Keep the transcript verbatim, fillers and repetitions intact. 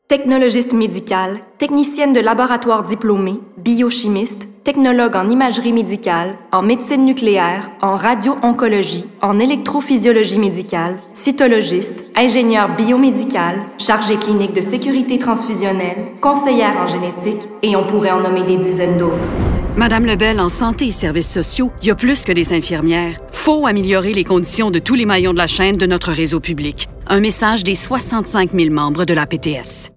Technologiste médicale, technicienne de laboratoire diplômée, biochimiste, technologue en imagerie médicale, en médecine nucléaire, en radio-oncologie, en électrophysiologie médicale, cytologiste, ingénieur biomédical, chargé clinique de sécurité transfusionnelle, conseillère en génétique, et on pourrait en nommer des dizaines d'autres. Madame Lebel, en santé et services sociaux, il y a plus que des infirmières. Faut améliorer les conditions de tous les maillons de la chaîne de notre réseau public. Un message des soixante-cinq mille membres de l'A P T S.